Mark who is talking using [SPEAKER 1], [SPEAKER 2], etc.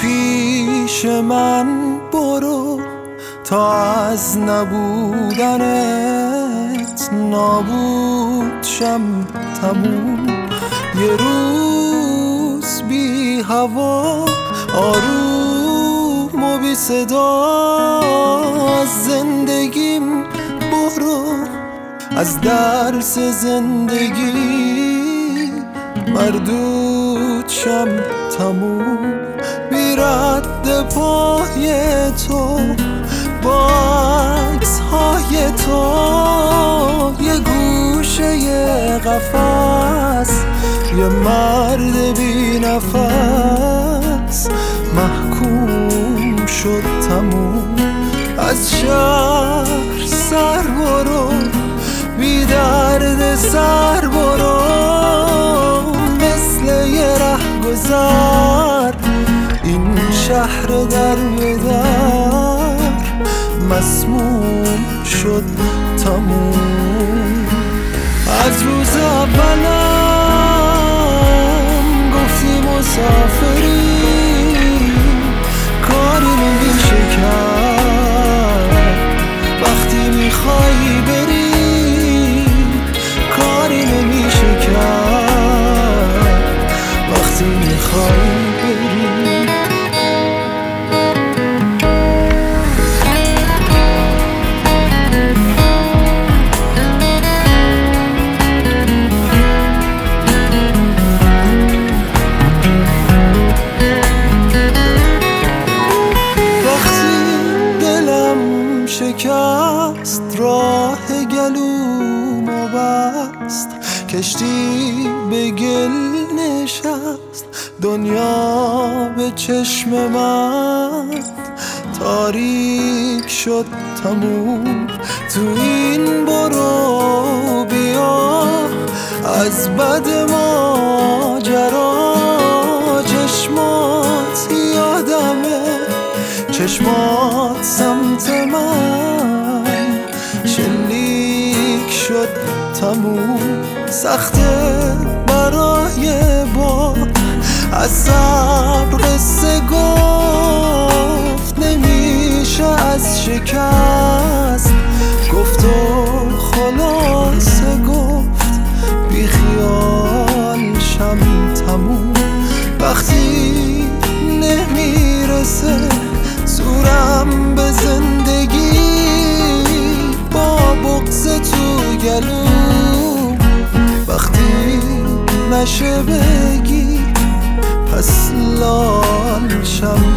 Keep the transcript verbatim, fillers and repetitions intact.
[SPEAKER 1] پیش من برو تا از نبودنت نابود شم تموم. یه روز بی هوا آروم و بی صدا از زندگیم برو، از درس زندگی مردود شم تموم. بی رد پای تو با عکس های تو یه گوشه یه قفس، یه مرد بی نفس محکوم شد تموم. از شهر سر برو بی درد سر برو، مثل یه رهگذر این شهر در به در مسموم شد تموم. از روز اولم گفتی مسافری، کاری نمیشه کرد وقتی میخوای بری، کاری نمیشه کرد وقتی میخوای بری. شکست راه گلوم و بست، کشتی به گل نشست، دنیا به چشم من تاریک شد تموم. تو این برو بیا از بد ماجرا چشمات یادمه، چشمات سمت من شلیک شد تموم. سخته برای باد از صبر قصه گفت، نمیشه از شکست گفت و خلاصه گفت. بی خیال شم تموم وقتی نمیرسه زورم به زندگی، با بغض تو گلوم وقتی نشه بگی پس لال شم